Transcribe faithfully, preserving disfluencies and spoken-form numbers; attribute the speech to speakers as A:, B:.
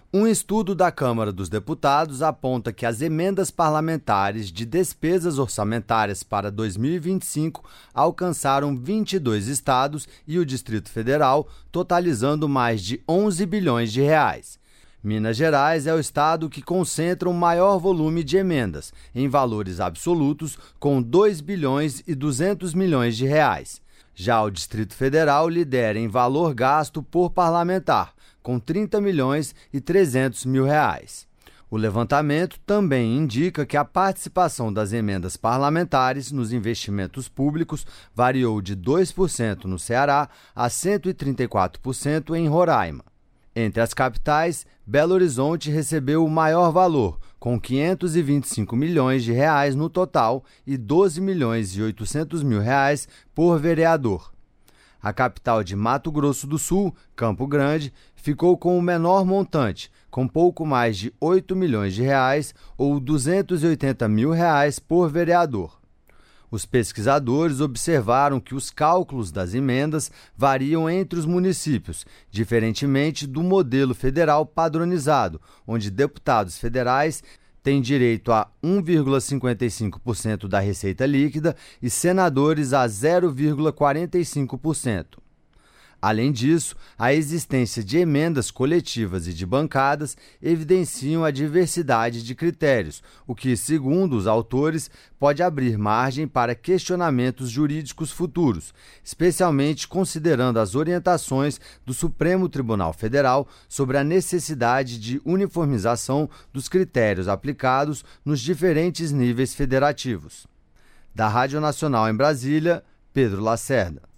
A: Um estudo da Câmara dos Deputados aponta que as emendas parlamentares de despesas orçamentárias para dois mil e vinte e cinco alcançaram vinte e dois estados e o Distrito Federal, totalizando mais de onze bilhões de reais. Minas Gerais é o estado que concentra o maior volume de emendas, em valores absolutos, com dois bilhões e duzentos milhões de reais. Já o Distrito Federal lidera em valor gasto por parlamentar, com trinta milhões e trezentos mil reais. O levantamento também indica que a participação das emendas parlamentares nos investimentos públicos variou de dois por cento no Ceará a cento e trinta e quatro por cento em Roraima. Entre as capitais, Belo Horizonte recebeu o maior valor, com quinhentos e vinte e cinco milhões de reais no total e doze milhões e oitocentos mil reais por vereador. A capital de Mato Grosso do Sul, Campo Grande, ficou com o menor montante, com pouco mais de oito milhões de reais ou duzentos e oitenta mil reais por vereador. Os pesquisadores observaram que os cálculos das emendas variam entre os municípios, diferentemente do modelo federal padronizado, onde deputados federais têm direito a um vírgula cinquenta e cinco por cento da receita líquida e senadores a zero vírgula quarenta e cinco por cento. Além disso, a existência de emendas coletivas e de bancadas evidenciam a diversidade de critérios, o que, segundo os autores, pode abrir margem para questionamentos jurídicos futuros, especialmente considerando as orientações do Supremo Tribunal Federal sobre a necessidade de uniformização dos critérios aplicados nos diferentes níveis federativos. Da Rádio Nacional em Brasília, Pedro Lacerda.